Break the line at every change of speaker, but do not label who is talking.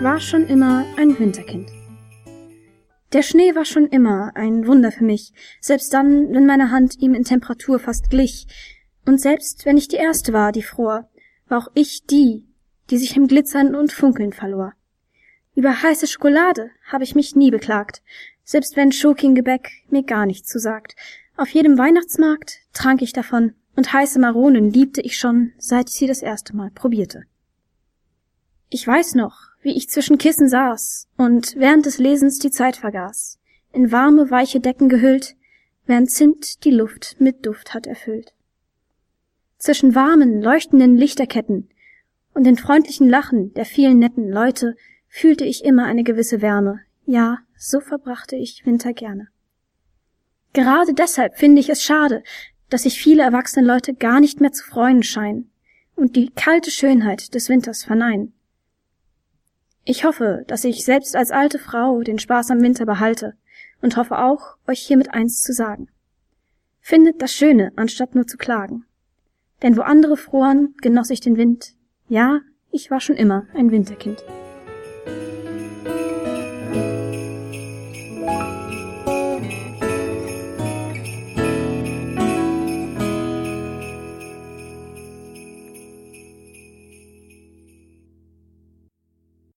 Ich war schon immer ein Winterkind. Der Schnee war schon immer ein Wunder für mich, selbst dann, wenn meine Hand ihm in Temperatur fast glich. Und selbst wenn ich die Erste war, die fror, war auch ich die sich im Glitzern und Funkeln verlor. Über heiße Schokolade habe ich mich nie beklagt, selbst wenn Schoking-Gebäck mir gar nichts zusagt. Auf jedem Weihnachtsmarkt trank ich davon, und heiße Maronen liebte ich schon, seit ich sie das erste Mal probierte. Ich weiß noch, wie ich zwischen Kissen saß und während des Lesens die Zeit vergaß, in warme, weiche Decken gehüllt, während Zimt die Luft mit Duft hat erfüllt. Zwischen warmen, leuchtenden Lichterketten und den freundlichen Lachen der vielen netten Leute fühlte ich immer eine gewisse Wärme. Ja, so verbrachte ich Winter gerne. Gerade deshalb finde ich es schade, dass sich viele erwachsene Leute gar nicht mehr zu freuen scheinen und die kalte Schönheit des Winters verneinen. Ich hoffe, dass ich selbst als alte Frau den Spaß am Winter behalte und hoffe auch, euch hiermit eins zu sagen. Findet das Schöne, anstatt nur zu klagen. Denn wo andere froren, genoss ich den Wind. Ja, ich war schon immer ein Winterkind.